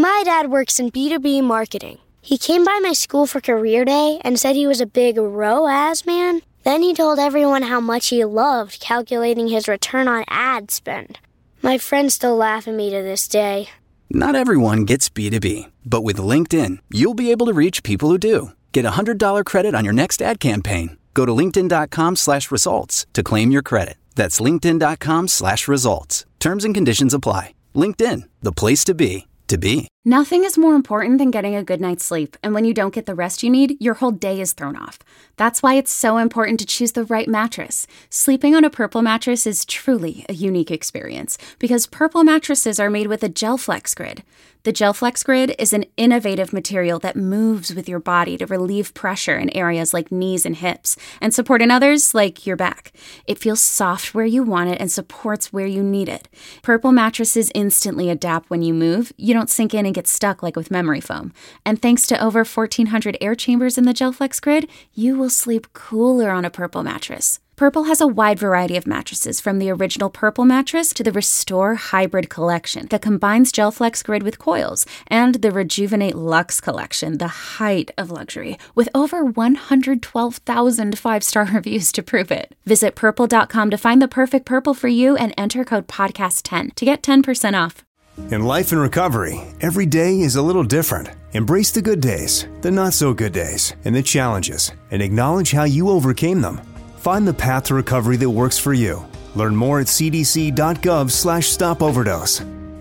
My dad works in B2B marketing. He came by my school for career day and said he was a big ROAS man. Then he told everyone how much he loved calculating his return on ad spend. My friends still laugh at me to this day. Not everyone gets B2B, but with LinkedIn, you'll be able to reach people who do. Get a $100 credit on your next ad campaign. Go to linkedin.com/results to claim your credit. That's linkedin.com/results. Terms and conditions apply. LinkedIn, the place to be, to be. Nothing is more important than getting a good night's sleep, and when you don't get the rest you need, your whole day is thrown off. That's why it's so important to choose the right mattress. Sleeping on a Purple mattress is truly a unique experience, because Purple mattresses are made with a GelFlex Grid. The GelFlex Grid is an innovative material that moves with your body to relieve pressure in areas like knees and hips, and support in others like your back. It feels soft where you want it and supports where you need it. Purple mattresses instantly adapt when you move. You don't sink in and get stuck like with memory foam. And thanks to over 1,400 air chambers in the GelFlex Grid, you will sleep cooler on a Purple mattress. Purple has a wide variety of mattresses, from the original Purple mattress to the Restore Hybrid collection that combines GelFlex Grid with coils, and the Rejuvenate Luxe collection, the height of luxury, with over 112,000 five-star reviews to prove it. Visit purple.com to find the perfect Purple for you and enter code podcast10 to get 10% off. In life and recovery, every day is a little different. Embrace the good days, the not-so-good days, and the challenges, and acknowledge how you overcame them. Find the path to recovery that works for you. Learn more at cdc.gov/stopoverdose.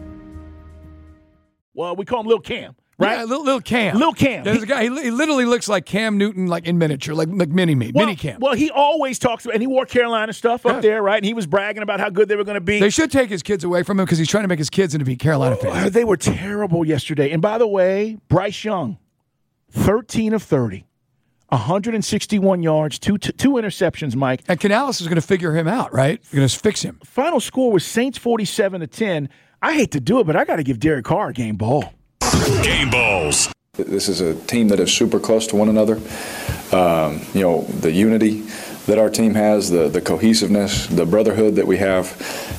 Well, we call him Lil Cam, right? Yeah, Lil Cam. Lil Cam. There's a guy, he literally looks like Cam Newton, like in miniature, like mini Cam. Well, he always talks about, and he wore Carolina stuff up there, right? And he was bragging about how good they were going to be. They should take his kids away from him because he's trying to make his kids into be Carolina fans. They were terrible yesterday. And by the way, Bryce Young, 13 of 30. 161 yards, two interceptions, Mike. And Canales is going to figure him out, right? You're going to fix him. Final score was Saints 47-10. I hate to do it, but I got to give Derek Carr a game ball. Game balls. This is a team that is super close to one another. The unity that our team has, the cohesiveness, the brotherhood that we have.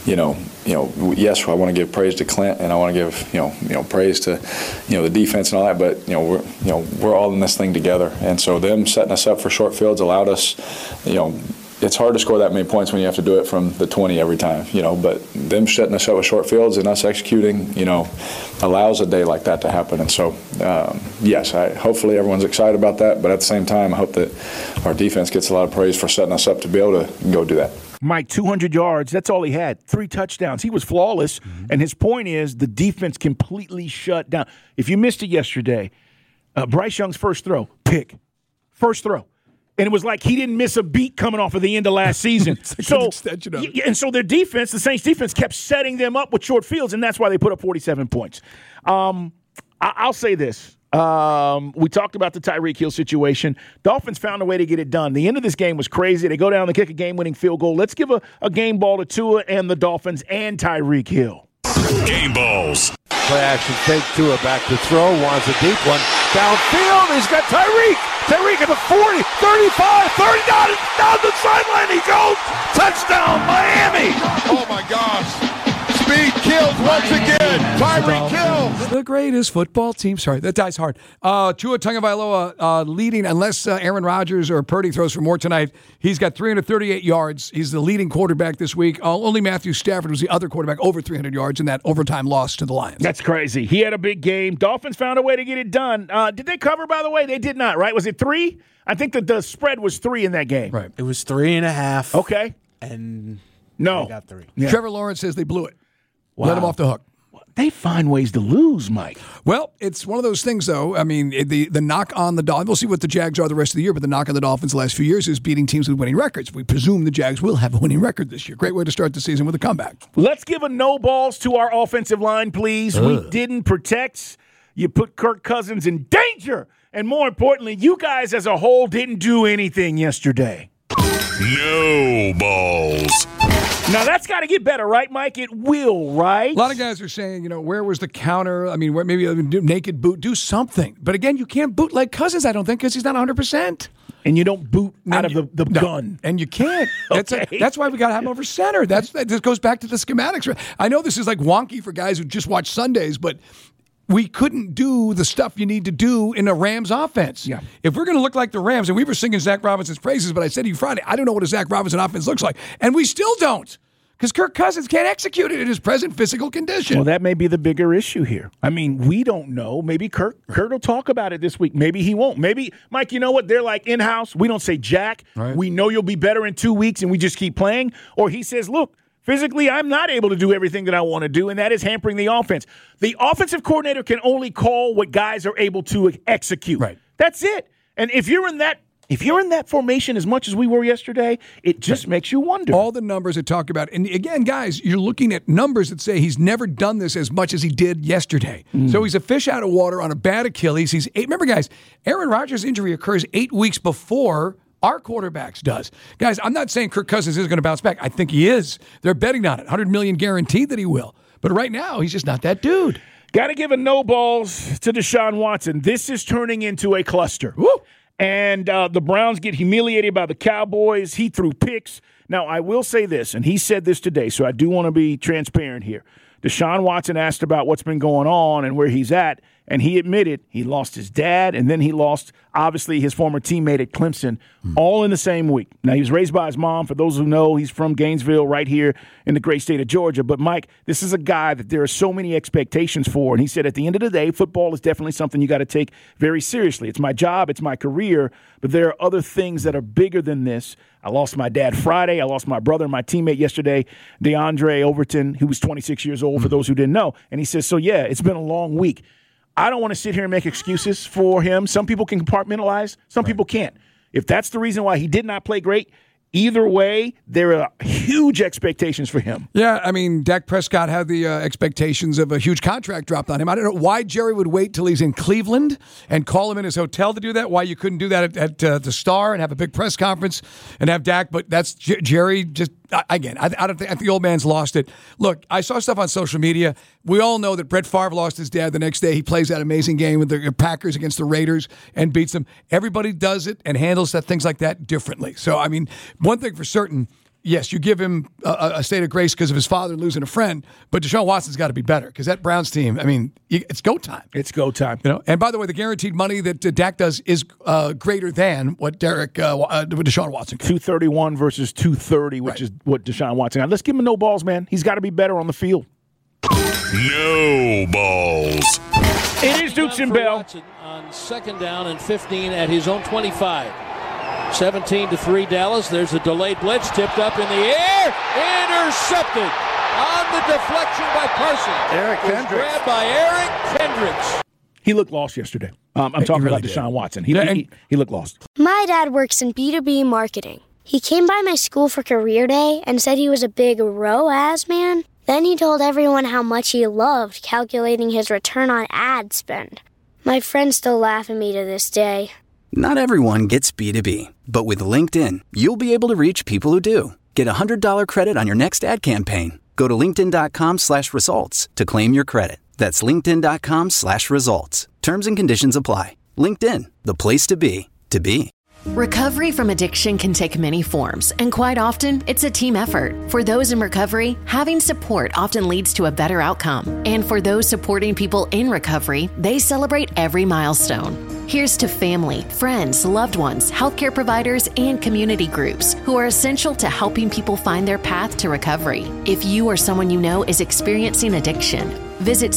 Yes, I want to give praise to Clint, and I want to give praise to the defense and all that. But we're all in this thing together, and so them setting us up for short fields allowed us. It's hard to score that many points when you have to do it from the 20 every time. But them setting us up with short fields and us executing, allows a day like that to happen. And so, yes, hopefully everyone's excited about that. But at the same time, I hope that our defense gets a lot of praise for setting us up to be able to go do that. Mike, 200 yards, that's all he had. 3 touchdowns. He was flawless, and his point is the defense completely shut down. If you missed it yesterday, Bryce Young's first throw, pick. First throw. And it was like he didn't miss a beat coming off of the end of last season. So their defense, the Saints defense, kept setting them up with short fields, and that's why they put up 47 points. I'll say this. We talked about the Tyreek Hill situation. Dolphins found a way to get it done. The end of this game was crazy. They go down and kick a game-winning field goal. Let's give a game ball to Tua and the Dolphins and Tyreek Hill. Game balls. Play action fake. Tua back to throw. Wants a deep one. Downfield. He's got Tyreek. Tyreek at the 40, 35, 39. Down the sideline he goes. Touchdown, Miami. Oh, my gosh. Speed kills once again. Tyreek Hill. The greatest football team. Sorry, that dies hard. Tua Tagovailoa leading, unless Aaron Rodgers or Purdy throws for more tonight. He's got 338 yards. He's the leading quarterback this week. Only Matthew Stafford was the other quarterback over 300 yards in that overtime loss to the Lions. That's crazy. He had a big game. Dolphins found a way to get it done. Did they cover, by the way? They did not, right? Was it 3? I think that the spread was 3 in that game. Right. It was 3.5. Okay. And no. they got 3. Yeah. Trevor Lawrence says they blew it. Wow. Let him off the hook. They find ways to lose, Mike. Well, it's one of those things, though. I mean, the knock on the Dolphins, we'll see what the Jags are the rest of the year, but the knock on the Dolphins the last few years is beating teams with winning records. We presume the Jags will have a winning record this year. Great way to start the season with a comeback. Let's give a no balls to our offensive line, please. We didn't protect. You put Kirk Cousins in danger. And more importantly, you guys as a whole didn't do anything yesterday. No balls. Now, that's got to get better, right, Mike? It will, right? A lot of guys are saying, where was the counter? I mean, where maybe a naked boot, do something. But again, you can't boot like Cousins, I don't think, because he's not 100%. And you don't boot out of the gun. And you can't. That's why we got to have him over center. This goes back to the schematics. I know this is like wonky for guys who just watch Sundays, but we couldn't do the stuff you need to do in a Rams offense. Yeah. If we're going to look like the Rams, and we were singing Zach Robinson's praises, but I said to you Friday, I don't know what a Zach Robinson offense looks like. And we still don't. Because Kirk Cousins can't execute it in his present physical condition. Well, that may be the bigger issue here. I mean, we don't know. Maybe Kurt will talk about it this week. Maybe he won't. Maybe, Mike, you know what? They're like in-house. We don't say jack. Right. We know you'll be better in 2 weeks, and we just keep playing. Or he says, look, physically, I'm not able to do everything that I want to do, and that is hampering the offense. The offensive coordinator can only call what guys are able to execute. Right. That's it. And if you're in that formation as much as we were yesterday, it just makes you wonder. All the numbers that talk about, and again, guys, you're looking at numbers that say he's never done this as much as he did yesterday. So he's a fish out of water on a bad Achilles. Remember, guys, Aaron Rodgers' injury occurs 8 weeks before our quarterbacks does. Guys, I'm not saying Kirk Cousins is going to bounce back. I think he is. They're betting on it. $100 million guaranteed that he will. But right now, he's just not that dude. Got to give a no balls to Deshaun Watson. This is turning into a cluster. Woo! And the Browns get humiliated by the Cowboys. He threw picks. Now, I will say this, and he said this today, so I do want to be transparent here. Deshaun Watson asked about what's been going on and where he's at, and he admitted he lost his dad, and then he lost, obviously, his former teammate at Clemson, all in the same week. Now, he was raised by his mom. For those who know, he's from Gainesville, right here in the great state of Georgia. But, Mike, this is a guy that there are so many expectations for, and he said at the end of the day, football is definitely something you got to take very seriously. It's my job, it's my career, but there are other things that are bigger than this. I lost my dad Friday. I lost my brother, my teammate yesterday, DeAndre Overton, who was 26 years old, for those who didn't know. And he says, so, yeah, it's been a long week. I don't want to sit here and make excuses for him. Some people can compartmentalize. Some people can't. If that's the reason why he did not play great, either way, there are huge expectations for him. Yeah, I mean, Dak Prescott had the expectations of a huge contract dropped on him. I don't know why Jerry would wait till he's in Cleveland and call him in his hotel to do that, why you couldn't do that at the Star and have a big press conference and have Dak, but that's Jerry just, again, I think the old man's lost it. Look, I saw stuff on social media. We all know that Brett Favre lost his dad the next day. He plays that amazing game with the Packers against the Raiders and beats them. Everybody does it and handles things like that differently. So, I mean, one thing for certain, yes, you give him a state of grace because of his father losing a friend, but Deshaun Watson's got to be better because that Browns team, I mean, it's go time. It's go time. You know. And by the way, the guaranteed money that Dak does is greater than what Deshaun Watson can. 231 versus 230, which is what Deshaun Watson got. Let's give him no balls, man. He's got to be better on the field. No balls. It is Dukes and Bell. On second down and 15 at his own 25. 17-3 Dallas. There's a delayed blitz tipped up in the air. Intercepted on the deflection by Parsons. Eric Kendricks. Grabbed by Eric Kendricks. He looked lost yesterday. I'm talking about Deshaun Watson. He looked lost. My dad works in B2B marketing. He came by my school for career day and said he was a big ROAS man. Then he told everyone how much he loved calculating his return on ad spend. My friends still laugh at me to this day. Not everyone gets B2B, but with LinkedIn, you'll be able to reach people who do. Get a $100 credit on your next ad campaign. Go to linkedin.com/results to claim your credit. That's linkedin.com/results. Terms and conditions apply. LinkedIn, the place to be, to be. Recovery from addiction can take many forms, and quite often, it's a team effort. For those in recovery, having support often leads to a better outcome. And for those supporting people in recovery, they celebrate every milestone. Here's to family, friends, loved ones, healthcare providers, and community groups who are essential to helping people find their path to recovery. If you or someone you know is experiencing addiction, visit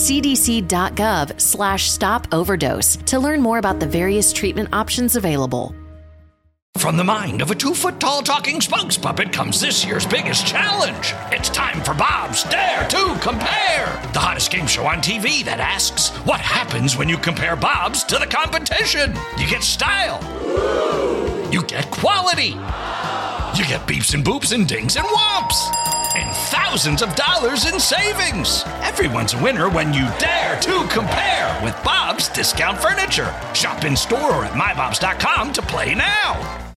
cdc.gov/stop-overdose to learn more about the various treatment options available. From the mind of a 2-foot-tall talking Spunks puppet comes this year's biggest challenge. It's time for Bob's Dare to Compare, the hottest game show on TV that asks, what happens when you compare Bob's to the competition? You get style. You get quality. You get beeps and boops and dings and whomps. And thousands of dollars in savings. Everyone's a winner when you dare to compare with Bob's Discount Furniture. Shop in store or at mybobs.com to play now.